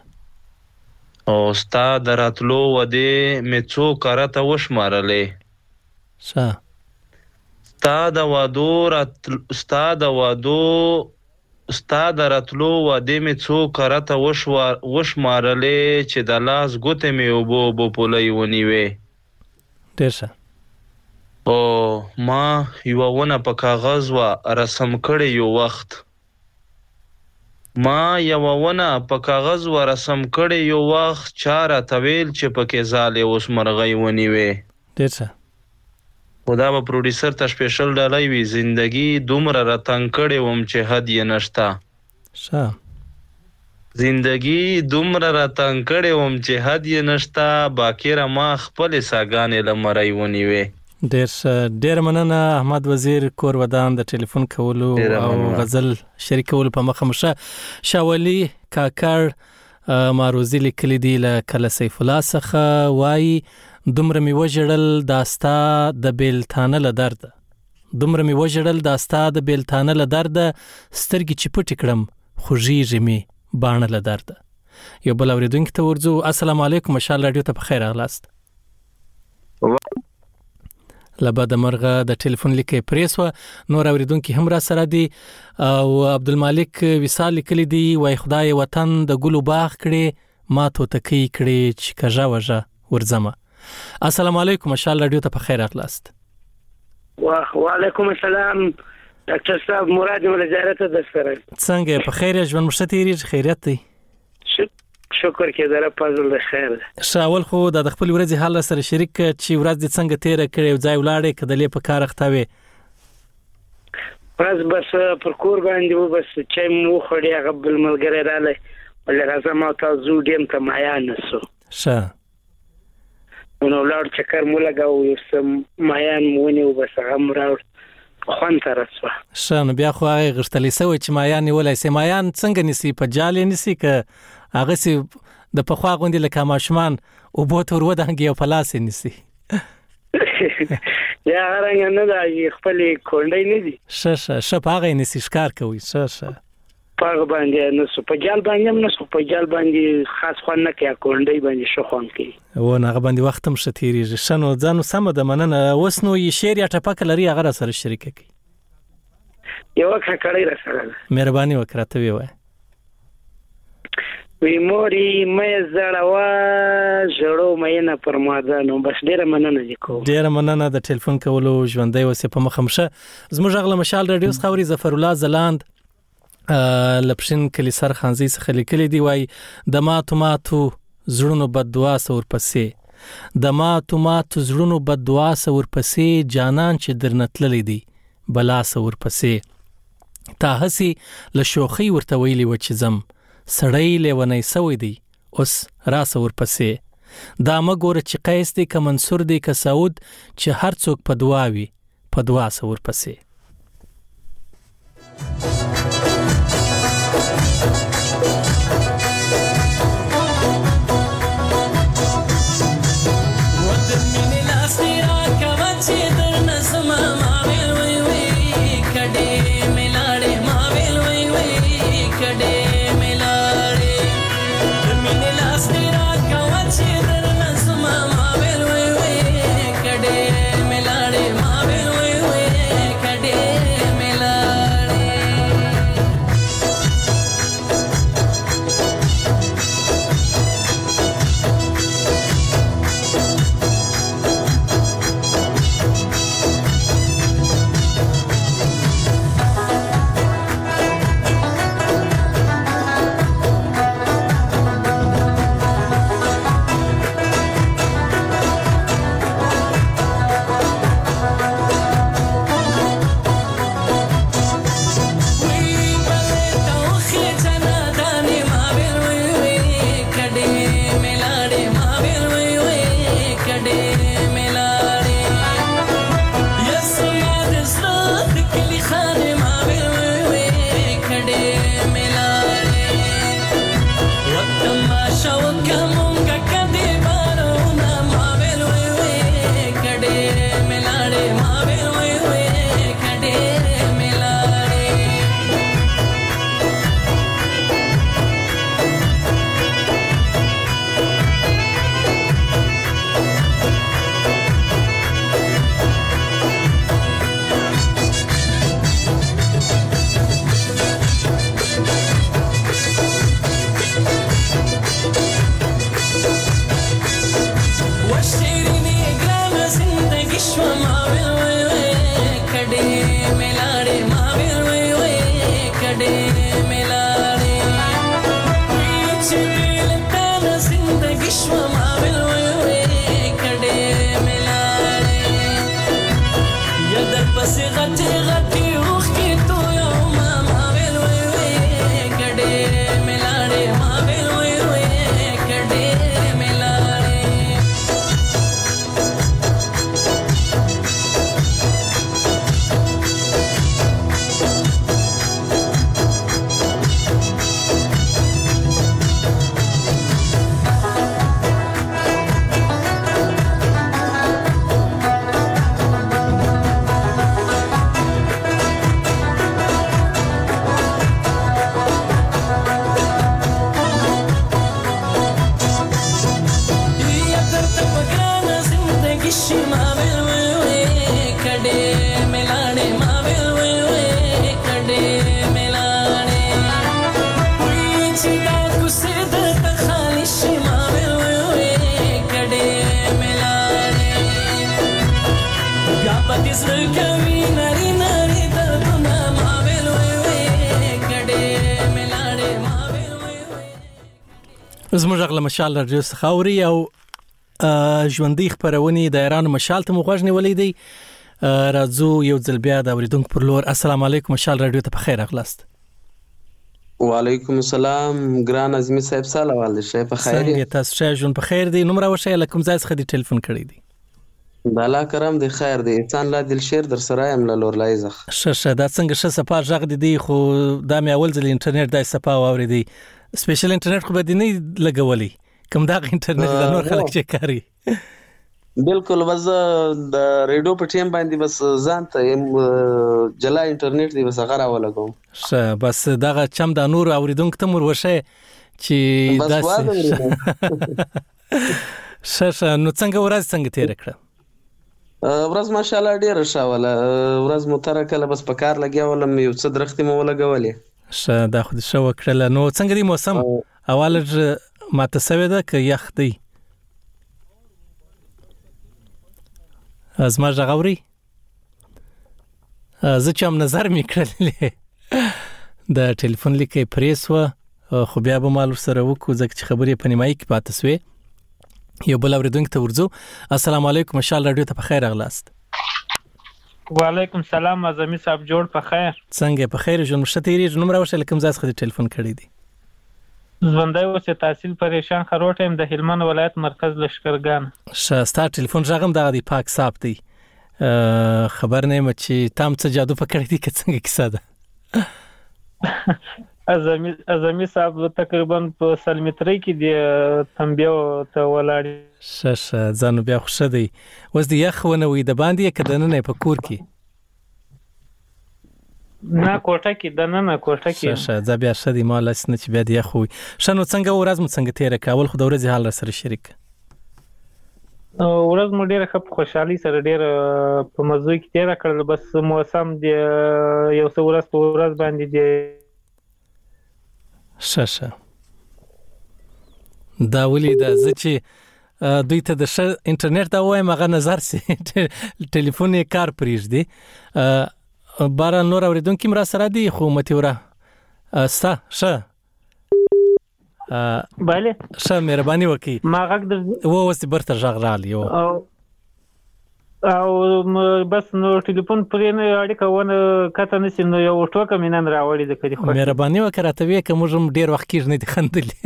او ستا د راتلو ودې مې څو کرته وشمارلې ښه ستا د وادو راتل ستا د وادو ستا د راتلو وادې مې څو کرته وشمارلې چې د لاس ګوتې مې اوبو اوبو پولۍ ونیوې ډېر ښه او ما یوه ونه په کاغذ وه رسم کړې یو وخت ما یوه ونه په کاغذ و رسم کړې یو وخت چا راته ویل چې پکې ځالې اوس مرغۍ ونیوې ډېر ښه خو دا به پروډیوسر ته سپیشل ډالۍ وي زندګي دومره راتنګ کړې وم چې حد یې نشته ښه زندګي دومره راتنګ کړې وم چې حد یې نشته باکره ما خپلې ساګانې له مرۍ ونیوې ډېر ښه ډېر مننه احمد وزیر کور ودان د ټلیفون کولو او غزل شریکولو په مخه مشه شاولي کاکړ ماروزي لیکلي دي له کله سیف الله څخه وایي دومره مې وژړل داستا د بیلتانه له درده دومره مې وژړل داستا د بیلتانه له درده سترګې چې پټې کړم خوږیږي مې باڼه له درده یو بل اورېدونکي ته ورځو السلام علیکم مشال رادیو ته په خیر راغلاست لبا د مرغه د ټلیفون لیکې پریسو نور اوریدونکو هم را سره دي او عبدالمالک وصال لیکلی دی وای خدای وطن د ګلو باغ کړي ما تو تکي کړي چې کجا وجه ورزمه السلام علیکم مشال رادیو ته په خیر اخلاست وعلیکم السلام ډاکټر صاحب مراد مل زیارت د سره څنګه په خیر ژوند مشتری خیریت دی شکر کې دره فضل د خیر شاول خو د خپل ورځې حال سره شریک چې ورځ دې څنګه تیر کړې ځای ولاړې کدلې په کار اختاوي پس بس پر کور باندې و بس چې مو خړې هغه بل ملګری رااله ولې راځم او تاسو دیم ته مایا نسو ښه نو ولر چکر مو لګاو یو سم مایا مونږ و بس هغه مراو خوان سره سو شنو بیا خو هغه غشتلې سوې چې مایان نیولای سي. مایان څنګه نسی په جالې نسی که هغه سي د پخوا غوندې لکه ماشومان او بوت ور ودانګي او پلاس نسی یا رنګ نه دا خپل کونډې نه دي ش ش ش پاغه نسی ښکار کوي ش ش پاغه باندې نو سو په جال باندې نو سو په جال باندې خاص خوان نه کې کونډې باندې شو خوان کې و نه هغه باندې وخت هم شتيریږي. شنو ځانو سم د مننه وسنو یې شعر یا ټپک لري هغه سره شریک کی یو ښه کړی را سره مهرباني وکړه ته وی وی موري مې زړوا جوړو مې نه پرمادانو بس ډیره مننه لیکو ډیره مننه د ټلیفون کولو ژوندۍ وسه په مخمشه زموږ غله مشال رادیو خوري ظفر الله زلاند لپشن کلی سر خانزي څخه لیکلي دی وای د ماتو ماتو زړونو بد دعا سور پسې د ماتو ماتو زړونو بد دعا سور پسې جانان چې درنتللې دی بلا سور پسې تا هسي له شوخي ورته ویلي و چې زم سړی لیونی سوی دی اوس را سور پسې دا مګوره چې قیس دی که منصور دی که سعود چې هر څوک په دعا وي په دعا سور پسې زموږ غله مشال رادیو خوري او ژوندۍ خبرونه د ایران مشال ته مغوښ نیولې دی. راځو یو ځل بیا د اوریدونکو پر لور. السلام علیکم مشال رادیو ته بخیر اغلاست. وعلیکم السلام ګران اعظمي صاحب سلام علیکم شه په خیر څنګه تاسو شه جون په خیر دی. نمبر وشه لکم ځای څخه دی ټلیفون کړی دی. د الله کرم دی خیر دی انسان لا دل شیر در سره یم له لور لایزخ ښه ښه دا څنګه ښه صفا غږ دی دی خو دا مې اول ځل انټرنیټ دای صفا واورېدی سپیشل انټرنیټ خو به دی نه لګولی کوم دا انټرنیټ د نور خلک چې کاری بالکل بس د ریډیو په ټیم باندې بس ځان ته جلا انټرنیټ دی بس هغه راولګوم ښه بس دغه چم د نور اوریدونکو ته مور وشه چې داسې ښه ښه نو څنګه ورځ څنګه تیر کړه ورځ ماشاءالله ډیره ښه وله ورځ مو تر کله بس په کار لګیا ولم یو څه درختې مو ولګولې ښه دا خو دې ښه وکړله نو څنګه دی موسم اول ماته سوې ده که یخ دی زما غږ اوري زه چې هم نظر مې کړلی د ټلیفون لیکه پرې سوه خو بیا به مال ورسره وکړو ځکه چې خبرې په نیمایي کې پاتې سوې یو بل اورېدونکي ته ورځو السلام علیکم مشال راډیو ته په خیر راغلاست وعلیکم سلام اعظمي صاحب جوړ په خیر څنګه په خیر ژوند مشته تیریږي نوم راوښیه له کوم ځای څخه دې ټلیفون کړی دی ژوندی اوسې تحصیل پریشان خروټ یم د هلمند ولایت مرکز لشکرګان ښه ستا ټلیفون غږ هم دغه دی پاک صاف دی خبر نه یم چې تا هم څه جادو پکړی دی که څنګه کیسه ده اعظمي اعظمي صاحب تقریبا په سلمیترۍ کې دی تنبیه ته ولاړ ښه ښه ځان بیا خو ښه دی اوس د یخ ونه وي د باندې یې که دننه یې په کور کې نه کوټه کې دننه کوټه کې ښه ښه ځه بیا ښه دی ما لس نه چې بیا د یخ وي ښه نو څنګه ورځ مو څنګه تېره کړه اول خو د ورځې حال را سره شریک ورځ مو ډېره ښه په خوشحالۍ سره ډېره په مزو کې تېره کړله بس موسم د یو څه ورځ په ورځ باندې دی ښه ښه دا ولې ده زه چې دوی ته د ښه انټرنیټ دا وایم هغه نظر سي ټلیفون یې کار پرېږدي بهرحال نور اورېدونکي هم را سره دي خو متې وره ستا ښه بله ښه مهرباني وکړئ ما غږ در و اوس دې برته غږ راغلی و او بس نو ټلیفون پرې نه اړیکه ونه کته نشي نو یو ټوکه مې نن راوړې ده کدي خو مهرباني وکړه راته وې که موږ هم ډېر وخت کېږي نه دي خندلې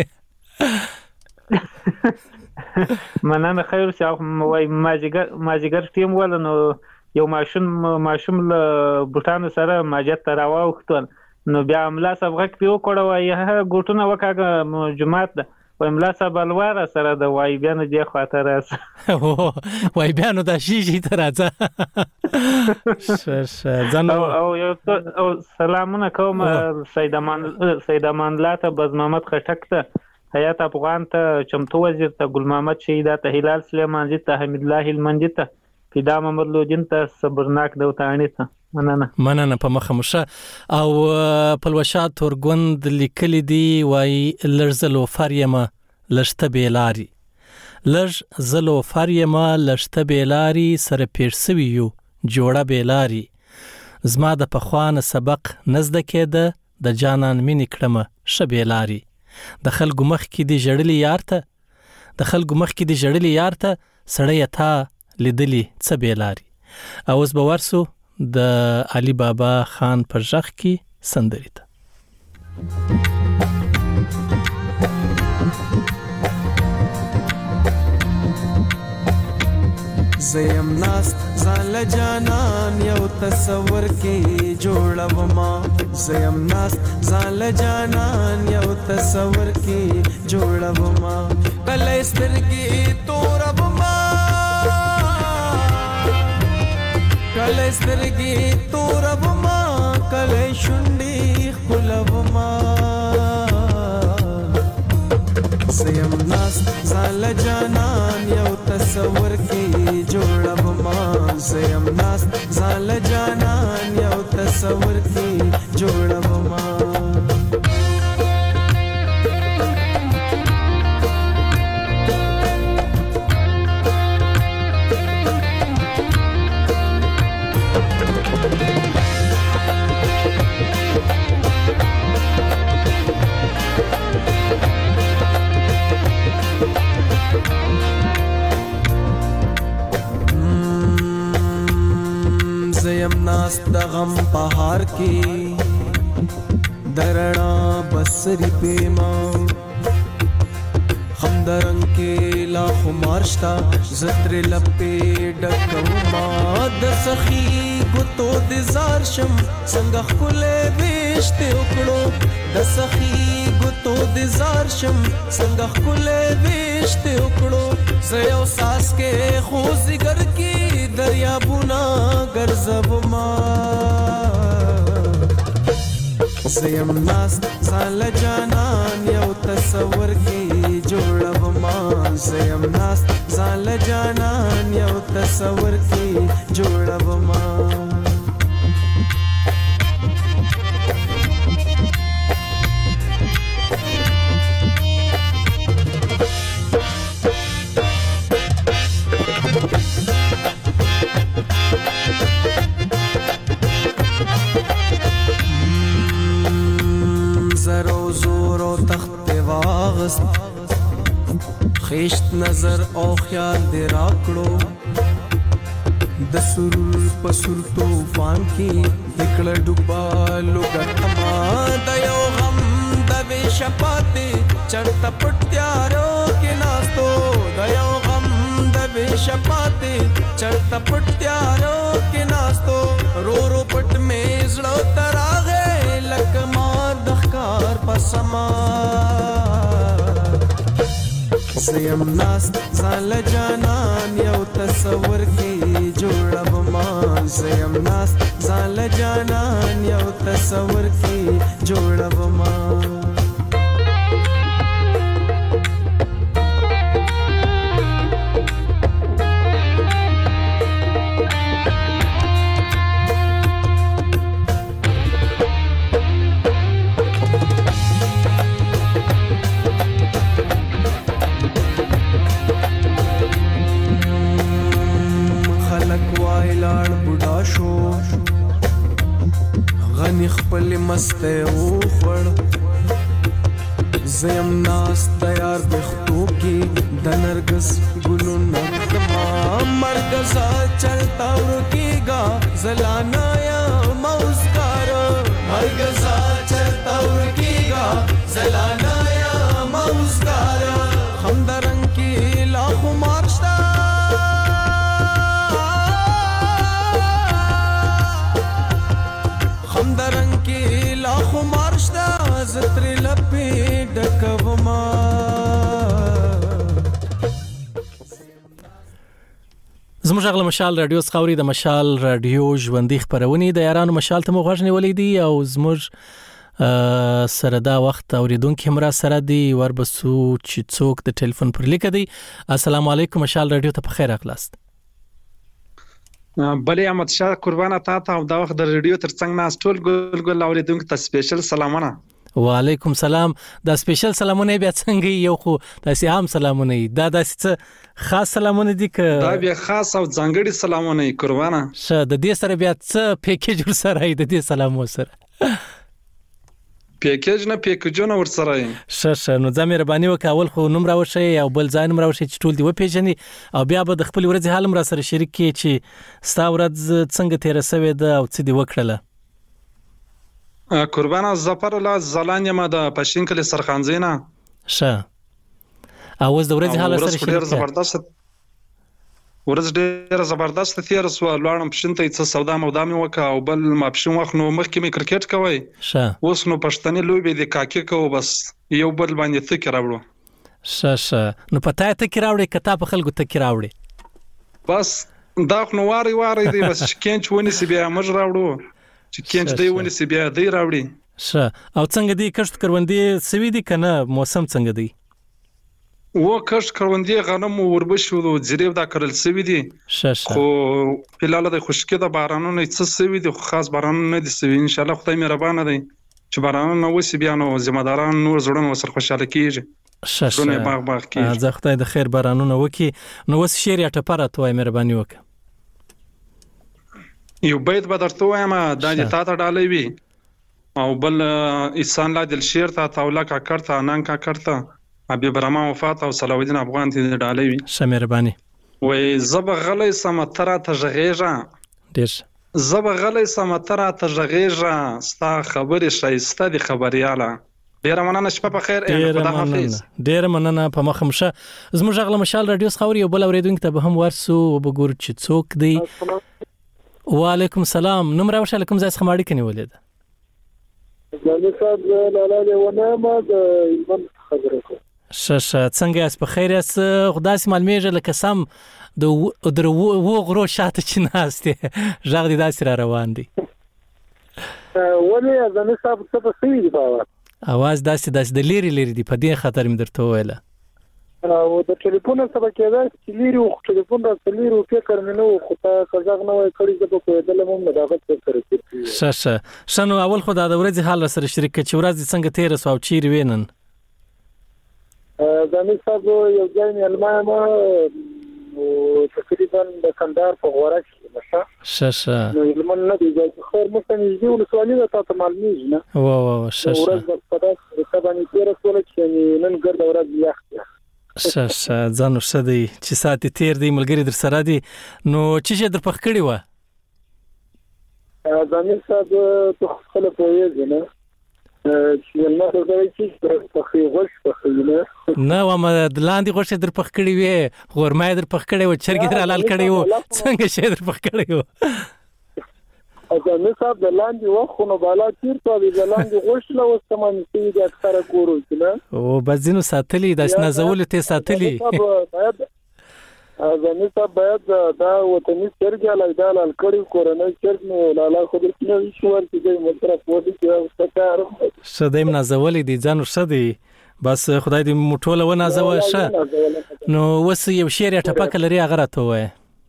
مننه خیر شه وای ماجیګر ماجیګر ټیم ول نو یو ماشوم ماشوم له بوټانو سره ماجت ته راواوښتل نو بیا املا صاحب غږ پې وکړه وایي هغه ګوټونه وکاږه جومات ده وای املا صاحب الواره سره ده وایي بیا نو دې خواته راسه وایي بیا نو دا شیشي ته راځه او یو سلامونه کوم سید امان سید امان الله ته بز محمد خټک ته حیات افغان ته چمتو وزیر ته ګل محمد شهیدا ته هلال سلیمان جی ته حمید الله هلمندي ته فدا محمد لودین ته صبرناک دوتانی ته مننه مننه په مخه مشه او پلوشا تورګوند لیکلی دی وای لرزلو فریمه لشته بیلاری لږ زلو فریمه لشته بیلاری سره پیرسوي یو جوړه بیلاری زما د پخوانه سبق نزد کېده د جانان مینې کړمه ښه بیلاری د خلکو مخ کې دی جړلی یار ته د خلکو مخ کې دی جړلی یار ته سړی تا لیدلی څه بیلاری او اوس به ورسو د علي بابا خان پر ژغ کې سندرې ته زیم ناست ځان له جانان یو تصور کې جوړوما زیم ناست ځان له جانان یو تصور کې جوړوما کله سترګې توربما کله سترګې توربما کله شونډې ښکلوما زیم ناست ځان له جانان یو تصور کې جوړوما زیم ناست ځان له جانان یو تصور کې جوړوما زیم ناست د غم پهار کې درنا بسری پیما هم درنګ کې لا خمارشتا زتر لپې ډکوما د سخی ګوتو د زارشم څنګه خلې وشته وکړو د سخی ګوتو د زارشم څنګه خلې وشته وکړو زيو ساس کې خو زګر کې دریابونه ګرځوما زیم ناست زال جانان یو تصور کی جوړم ما زیم ناست زال جانان یو تصور کی جوړم ما خیشت نظر او خیال دې راکړو د سرور پسور طوفان کې دکړه ډوبالو ګټما د یو غم د بشپاتې چړت پټیارو کې ناستو د یو غم د بشپاتې چړت پټیارو کې ناستو رو رو پټ مې زړه تراغه لکه مار د ښکار پسما زیم ناست زال جانان یو تصور کی جوړم ما زیم ناست زال جانان یو تصور کی جوړم ما غنی خپل مسته او خړ زیم ناس تیار بختو کی د نرګس ګلو نغما مرګزا چلتا ورکیگا زلانا یا موسکار مرګزا چلتا ورکیگا زلانا یا موسکار هم درنګ کی لاخو مارشتا درنګ کې لا خو مارشتا زتر لپې ډکوما زموږ غل مشال رادیو څخاوري د مشال رادیو ژوندۍ خبرونه د یارانو مشال ته مغوښ نیولې دي او زموږ سره دا وخت اوریدونکو همرا سره دی وربسو چې څوک د ټلیفون پر لیک دی السلام علیکم مشال رادیو ته په خیر اخلاص بلې احمد شاه قربانه تا ته دا وخت د ریډیو ترڅنګ ناس ټول ګل ګل اوریدونکو ته سپیشل سلامونه وعلیکم سلام دا سپیشل سلامونه بیا څنګه یو خو تاسو هم سلامونه دا داسې خاص سلامونه دي که دا بیا خاص او ځانګړي سلامونه قربانه شه د دې سره بیا څه پیکیج ور سره د دې سلامو سره پیکیج نه پیکیجونه ور سره شه شه نو ځم مهرباني وکول خو نوم راوښی او بل ځای نوم راوښی چې ټول دی و پیژني او بیا به د خپل ورځ حالم را سره شریک کی چې ستا ورځ څنګه تیر سوي ده او څه دی وکړله قربانه ظفر الله زلان یم د پښین کلی سرخانزینا شه او اوس د ورځ حال سره شریک زبردست ورځ ډیره زبردست تیر سو لاړم پښین ته څه سودا مودا مې وکا او بل ما پښین وخت نو مخکې مې کرکټ کوي شه اوس نو پښتني لوبي د کاکي کو بس یو بل باندې فکر راوړو شه شه نو پتا ته کی راوړي کته په خلکو ته کی راوړي بس دا خو واري واري دی بس کینچ ونی سی بیا مج راوړو چې کینچ دی ونی سی بیا دی راوړي شه او څنګه دی کښت کروندې سوي دي کنه موسم څنګه دی و کښت کروندې غنم وربشو د جریب دا کړل سوي دي شه خو په لاله د خشکې د بارانونو څه سوي دي خاص بارانونه دي سوي ان شاء الله خدای مهربانه دی چې بارانونه وسی بیا نو ذمہداران نور زړونه وسر خوشاله کیږي شه شه باغ باغ کیږي زه خدای د خیر بارانونه وکي نو وس شیر یا ټپره توای مهرباني وک یو بیت به درته وایم دا د تا ته ډالې وي او بل انسان لا دل شیر ته تاولا کا کرتا نن کا کرتا ابي برما وفات او صلاح الدین افغان ته ډالې وي شه مهرباني وې زب غلې سمتره ته ژغېږه ډېر زب غلې سمتره ته ژغېږه ستا خبرې شایسته دي خبرياله ډیر مننه، شپه په خیر. خدا حافظ. ډیر مننه، په مخه مشه. زموږ غل مشال رادیو خوري او بل اوریدونکو ته به هم ورسو وبګور چې څوک دی. وعلیکم السلام. نوم راوښه لکم ځای څخه ماړی کني ولید. زمي صاحب لاله ونه ما د ایمن خبره کوم. ششه څنګه اس په خیر اس خدای سي معلومیږي لکه سم د در و غرو شاته چې ناشته ژغ دي داسې را روان دي. ولې زمي صاحب څه په سوي دی په اواز داسې داسې د لیری لیری دی په دې خاطر مې درته ویله. او د ټلیفون سره کېدای چې لیری او ټلیفون را لیری او فکر مې نو خو ته کزاغ نه وای کړی چې په دې لمم نه داغت سره ششه شنو اول خو د ورځې حال سره شریک چې ورځ څنګه تیر سو او چیرې وینن. زمي صاحب یو ځای نه المانه او تقریبا د کندهار په غوړه کې مشه ششه نو علم نه دی چې خور مستنی دی ول سوالي د تاسو معلومیږي نه. وا وا ششه ورځ په تاسو په باندې تیر سول چې نن ګرد ورځ یخ ششه ځانو شدي چې ساعت تیر دی ملګری در سره دی نو چې در پخ کړی و. زمي صاحب ته خپل پوهیږي نه چې نه راځي چې په خوښ په خینه نه و ما د لاندې غوښه در پخ کړی وې غورمای در پخ کړی و چرګ در حلال کړی و څنګه شه در پخ کړی و. اګه نه صاحب د لاندې وخونه بالا تیر ته د لاندې غوښه له وسمن سي د اکثره کورو چې او بزینو ساتلی د نازول ته ساتلی. زمي صاحب باید دا وطني چرګ لا د لال کړي کورنۍ چرګ نو لاله خو دې نه شوور چې د مطرف ودی چې ستاره شدیم نازول دي ځانو شدي بس خدای دې موټوله و نازول شه نو وس یو شعر ټپک لري هغه راته وای.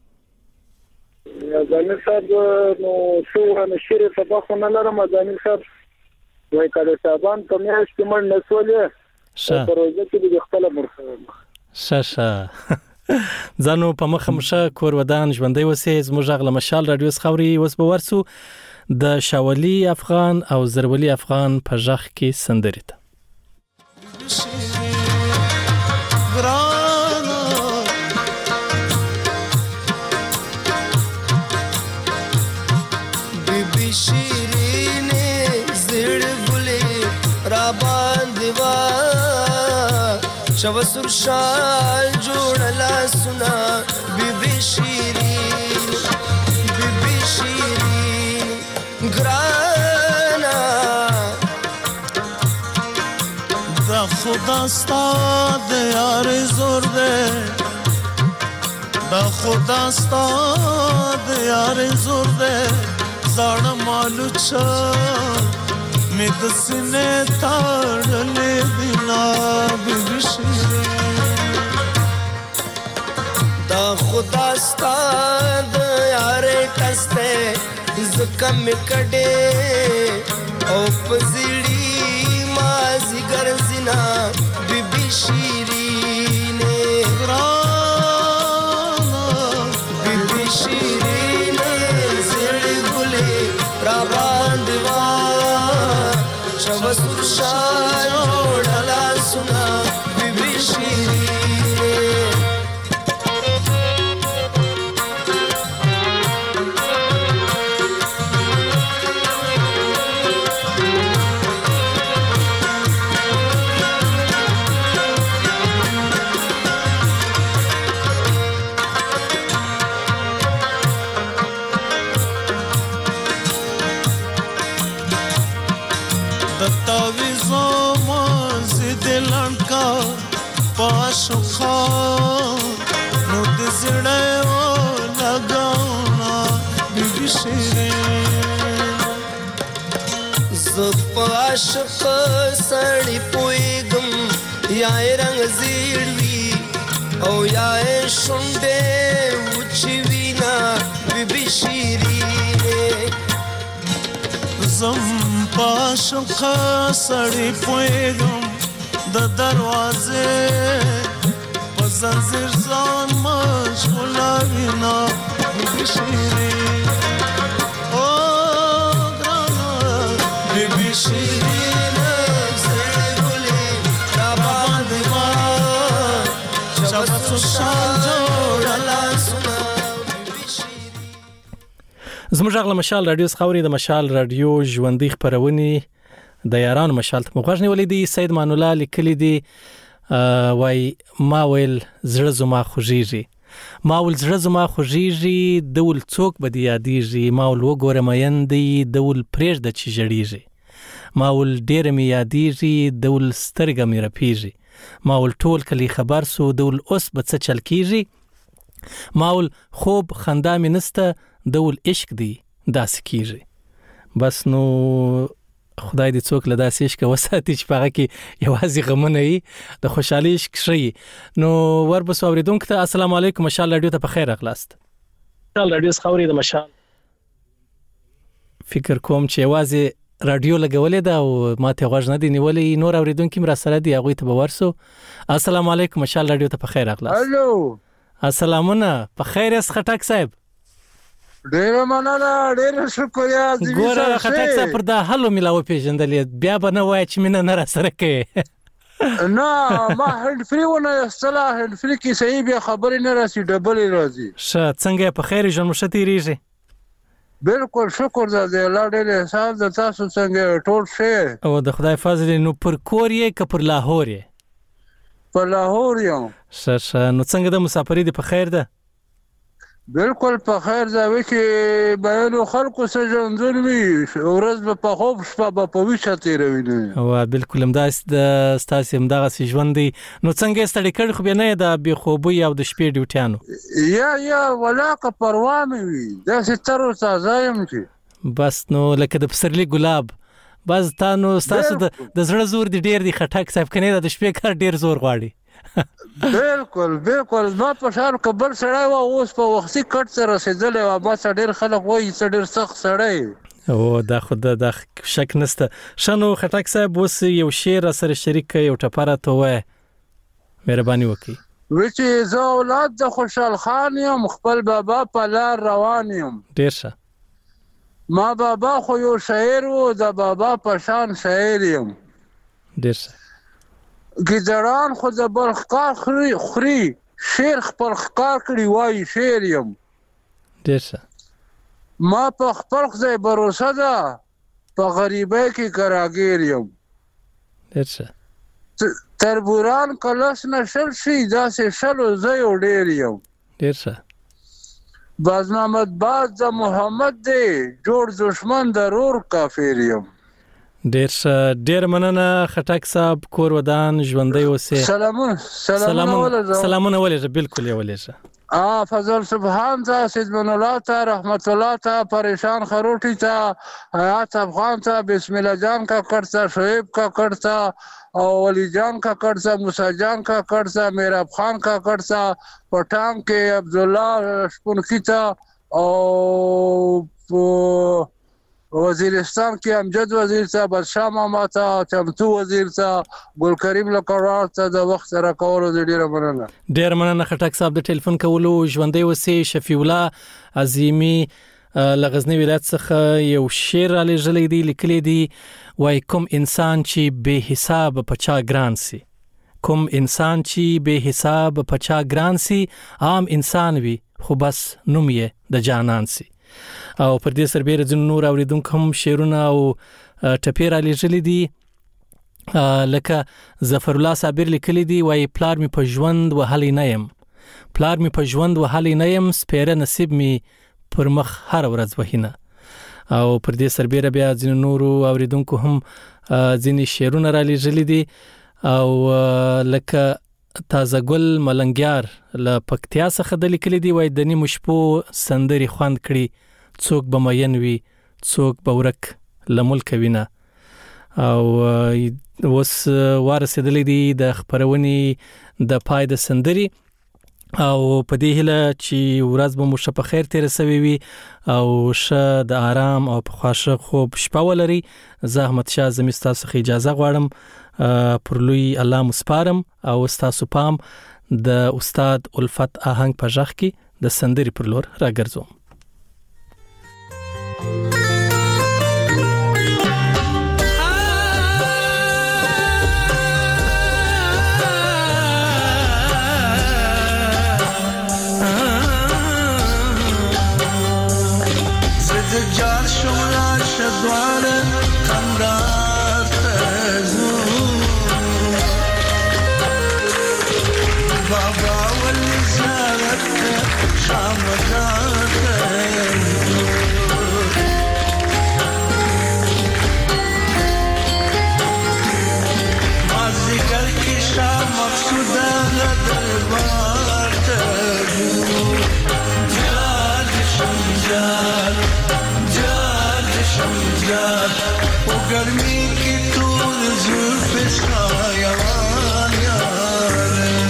زمي صاحب نو شو نه شعر ټپک نه لرم. زمي صاحب وای کله صاحبان په میاشت کې مړ نسولې شه پروژه کې د خپل مرخه شه ځانو په مخه مشه کور ودان ژوندۍ وسې زموږ غل مشال رادیو خوري وس به ورسو د شاولي افغان او زرولي افغان په ژغ کې سندري ته. بیبي شیرینه زړ ګلې را باندې وا شو سر شال جوړلا سنا بیبي شیرین بیبي شیرین ګرانا دا خدا ستاد یار زور دے دا خدا ستاد یار زور دے زړه مالو چا می د سینې تاړلې بنا بیبي شیرین دا خدا ستاد یار کسته زکه می کډې او پزړی مازی ګرځینا بیبي شیرین ګرانا بیبي شیرین زړ ګلې را باندې وا شو شال جوړلا سنا بیبي شیرین. پاشو خان نو د زړه و لګاونا بیبي شیرین ز پاشق سړی پویګم یا رنگ زیړوي او یا شونډه وچی وینا بیبي شیرین زم پاشق سړی پویګم د دروازه په زنځیر ځان مشغوله وینا بیبي شیرین او ګرانا بیبي شیرین زړ ګلې را باندې وا شب شال جوړلا سنا بیبي شیرین. زموږ غل مشال رادیو خوري د مشال رادیو ژوندۍ خبرونه د یارانو مشال ته مغوښ نیولې دی. سید مان الله لیکلی دی وای ما ویل زړه زما خوږیږي، ما ول زړه زما خوږیږي، د ول څوک به دی یادیږي، ما ول وګوره مېندې د ول پرېږده چې ژړیږي، ما ول ډېره مې یادیږي، د ول سترګه مې رپیږي، ما ول ټول کلی خبر سو، د ول اوس به څه چل کیږي، ما ول خوب خندا مې نسته، د ول عشق دی داسې کیږي. بس نو خدای دې څوک له داسې عشق وساتي چې په هغه کې یوازې غمونه وي، د خوشحالۍ عشق ښیي. نو وربسو اورېدونکو ته السلام علیکم، مشال راډیو ته په خیر راغلاست. مشال راډیو څخه اوري د مشال فکر کوم چې یوازې راډیو لګولې ده او ما ته غوږ نه دی نیولی، نور اورېدونکي م راسره دي، هغوی ته به ورسو. السلام علیکم، مشال راډیو ته په خیر راغلاست. الو السلامونه، په خیر یاست خټک صاحب؟ ډیره مننه، ډیره شکریا. ګوره خټک صاحب پر دا حلو مې لا وپېژندلې، بیا به نه وایه چې مینه نه راسره کوې. نه ما هینډ فری ونه ایستله، هینډ فری کې صحیح بیا خبرې نه راسي، ډبلې راځي. ښه، څنګه یې په خیر ژوند مو ښه تېرېږي؟ بالکل شکر ده د الله ډېر احساس ده. تاسو څنګه ټول ښه؟ او د خدای فضل دی. نو پر کور یې که پر لاهور یې؟ پر لاهور یم. ښه ښه، نو څنګه د مسافري دی په خیر ده؟ بالکل په خیر ځای کې بیانو خلکو سره ژوندون وي، ورځ به په خوب شپه به په ویښه تېروي. نه وا بالکل همداسې د ستاسې همدغسې ژوند دی. نو څنګه یې ستړي کړي خو بیا نه یې د بېخوبۍ او د شپې ډیوټیانو؟ یا یا ولاکه پروا مې وي، داسې تر او تازه یم چې بس. نو لکه د پسرلي ګلاب، بس تا نو ستاسو د زړه زور دی ډېر دی خټک صاحب، که نه د شپې کار ډېر زور غواړي. بالکل بالکل، ما په شان که بل سړی و اوس په وختي کټ ته رسېدلی و، ما څه ډېر خلک وایي څه ډېر سخت سړی. او دا خو دا شک نسته. ښه نو خټک صاحب اوس یو شعر را سره شریک کړئ، یو ټپه راته ووایه، مهرباني وکړئ. وی چې زه اولاد د خوشحال خان یم، خپل بابا په لار روان یم. ډېر ښه. ما بابا خو یو شاعر و، د بابا په شان شاعر یم. ډېر ښه. ګیدړان خو د بل ښکار خوري، شیر خپل ښکار کړي وایي شیر یم. ډېر ښه. ما په خپل خدای بروسه ده، په غریبۍ کې کراګیر یم. ډېر ښه. تربوران که لس نه شل شي، داسې شلو زه یو ډېر یم. ډېر ښه. باز محمد باز د محمد دی، جوړ دشمن د رور کافر یم. ډېر ښه، ډېر مننه خټک صاحب، کور ودان ژوندی اوسې. سلامونه سلامونه ولېږه. سلامونه ولېږه، بالکل یې ولېږه. فضل سبحان ته، سیدمن الله ته، رحمت الله ته، پریشان خروټي ته، حیات افغان ته، بسم الله جان کاکړ ته، شعیب کاکړ ته، او ولی جان کاکړ ته، موسی جان کاکړ ته، میراب خان کاکړ ته، پټان کې عبدالله شپونکي ته، او وزیرستان کې امجد وزیر ته، بدشاه ماما ته، چمتو وزیر ته، ګلکریم لکړوال ته د وخت راکولو د ډیره مننه. ډیر مننه خټک صاحب د ټلیفون کولو. ژوندی اوسې. شفیع الله عظیمی له غزني ولایت څخه یو شعر را لېږلی دی، لیکلی دی وای کوم انسان چې بې حساب په چا ګران سي، کوم انسان چې بې حساب په چا ګران سي، عام انسان وي خو بس نوم یې د جانان سي. او پر دې سربېره ځینو نور اورېدونکو هم شعرونه او ټپې را لېږلي دي. لکه ظفر الله صابر لیکلی دی وایي پلار مې په ژوند وهلی نه یم، پلار مې په ژوند وهلی نه یم، سپیره نصیب مې پر مخ هر ورځ وهینه. او پر دې سربېره بیا ځینو نورو اورېدونکو هم ځینې شعرونه را لېږلي دي. او لکه تازه ګل ملنګیار له پکتیا څخه د لیکلی دی وایي د نیمو شپو سندرې خوند کړي، څوک به مین وي، څوک به ورک له ملکه وینه. او اوس ورسېدلی دی د خپرونې د پای د سندرې، او په دې هیله چې ورځ به مو ښه په خیر تېره سوې وي او ښه د آرام او په خواشه خوب شپه ولرئ. زه احمد شاه زمي ستاسو څخه اجازه غواړم، پر لوی الله مو سپارم او ستاسو پام د استاد الفت آهنګ په غږ کې د سندرې پر لور راګرځوم. جار شملار شدوار خندات गर्मी की तूर जुल्फ सायावान यार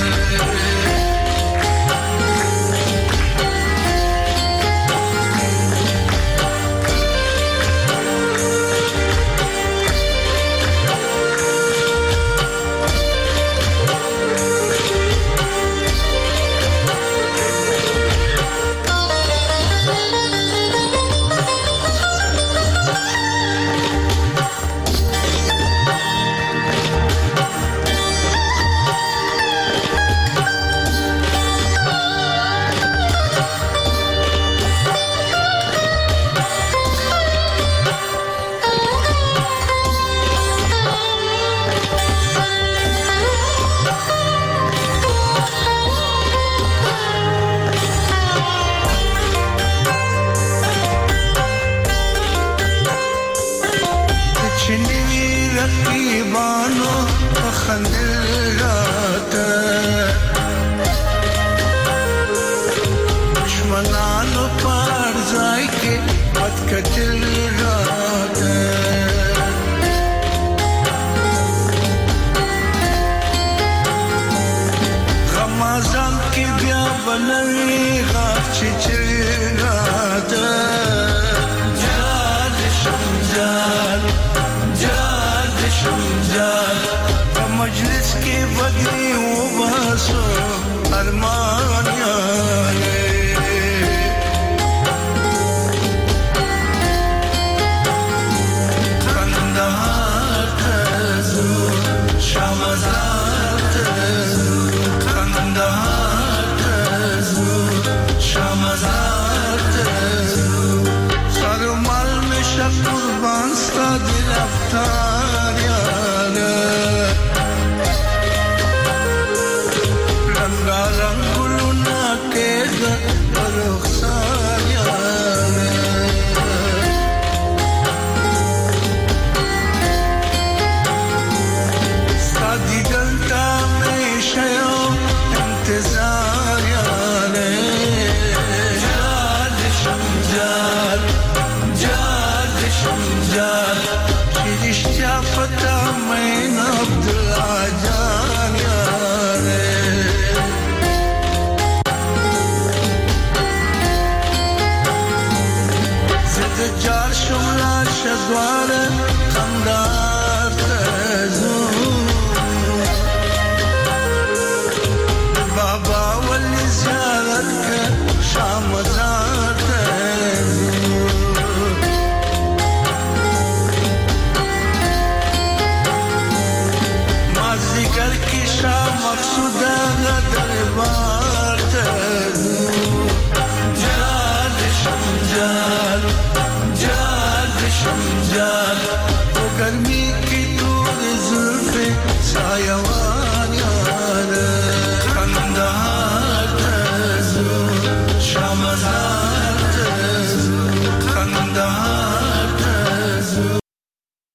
मजलिस की बदली वो बसो अरमान यारे खंदार तजू शामजात तजू खंदार तजू शामजात तजू सरमाल में शकुरबान सा दिल अफ्तार यारे द्वार खंदार तजू बाबा वली ज़ियारत के शामज़ार तजू माज़ीगर की शाम मक़सूदा दरबार तजू जाल शमजाल शमजाल वो गर्मी की तूर जुल्फ़े सायावान